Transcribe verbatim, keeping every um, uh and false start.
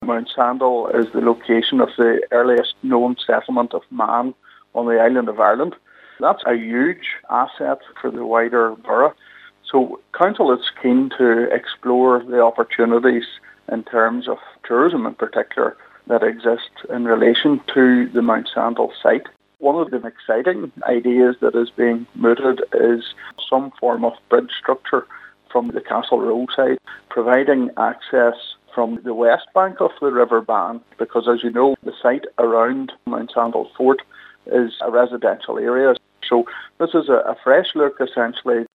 Mount Sandal is the location of the earliest known settlement of man on the island of Ireland. That's a huge asset for the wider borough. So council is keen to explore the opportunities in terms of tourism in particular that exist in relation to the Mount Sandal site. One of the exciting ideas that is being mooted is some form of bridge structure from the Castle Row side, providing access from the west bank of the River Bann, because as you know, the site around Mount Sandal Fort is a residential area. So this is a, a fresh look essentially